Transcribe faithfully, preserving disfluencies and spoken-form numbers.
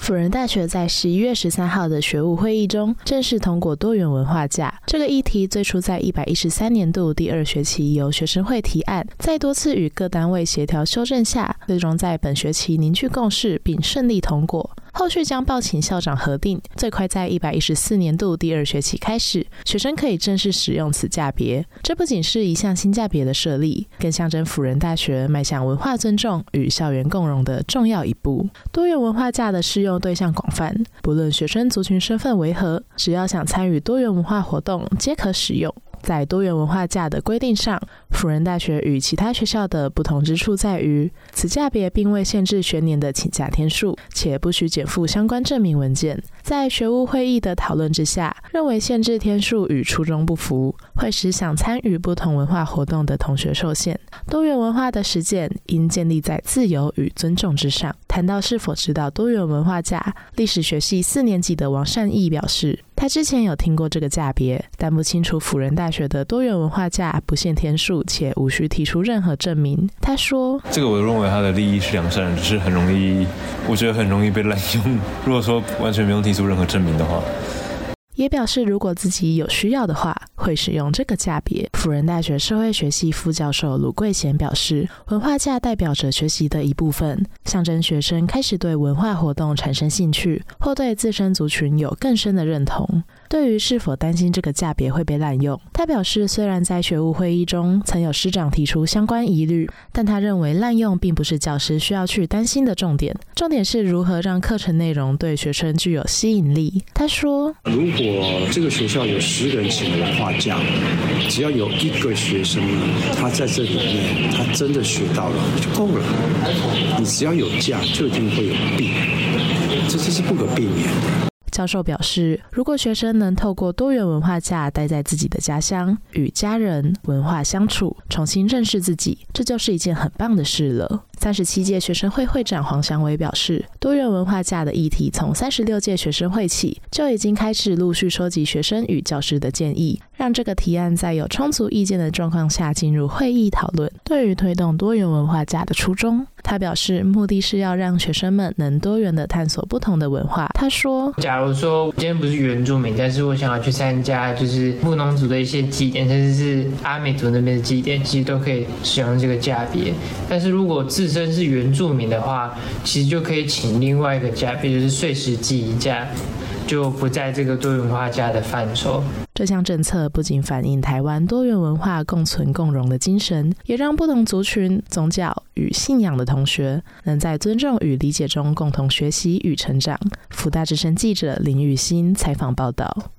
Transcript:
辅仁大学在十一月十三号的学务会议中正式通过多元文化假。这个议题最初在一百一十三年度第二学期由学生会提案，在多次与各单位协调修正下，最终在本学期凝聚共识并顺利通过。后续将报请校长核定，最快在一百一十四年度第二学期开始，学生可以正式使用此价别。这不仅是一项新价别的设立，更象征辅仁大学迈向文化尊重与校园共融的重要一步。多元文化假的适用对象广泛，不论学生族群身份为何，只要想参与多元文化活动，皆可使用。在多元文化假的规定上，辅仁大学与其他学校的不同之处在于，此价别并未限制学年的请假天数，且不需减负相关证明文件。在学务会议的讨论之下，认为限制天数与初衷不符，会使想参与不同文化活动的同学受限。多元文化的实践应建立在自由与尊重之上。谈到是否知道多元文化假，历史学系四年级的王善义表示，他之前有听过这个价别，但不清楚辅仁大学的多元文化假不限天数，且无需提出任何证明。他说， 这个我认为他的利益是良善的，只是很容易，我觉得很容易被滥用。如果说完全不用提出任何证明的话， 也表示如果自己有需要的话，会使用这个价别。辅仁大学社会学系副教授鲁贵贤表示，文化假代表着学习的一部分，象征学生开始对文化活动产生兴趣，或对自身族群有更深的认同。对于是否担心这个价别会被滥用，他表示，虽然在学务会议中曾有师长提出相关疑虑，但他认为滥用并不是教师需要去担心的重点，重点是如何让课程内容对学生具有吸引力。他说， 如果这个学校有十个人请文化假，只要有一个学生他在这里面他真的学到了就够了，你只要有假就一定会有弊，这这是不可避免的。 教授表示，如果学生能透过多元文化假待在自己的家乡，与家人文化相处，重新认识自己，这就是一件很棒的事了。三十七届学生会会长黄祥伟表示，多元文化假的议题从三十六届学生会起就已经开始陆续收集学生与教师的建议，让这个提案在有充足意见的状况下进入会议讨论。对于推动多元文化假的初衷，他表示目的是要让学生们能多元地探索不同的文化。他说， 假如说今天不是原住民，但是我想要去参加就是布农族的一些祭典，甚至是阿美族那边的祭典，其实都可以使用这个价别。但是如果自身是原住民的话，其实就可以请另外一个价别，就是岁时祭仪假，就不在这个多元文化假的范畴。 这项政策不仅反映台湾多元文化共存共荣的精神，也让不同族群、宗教与信仰的同学能在尊重与理解中共同学习与成长。辅大之声记者林雨欣采访报道。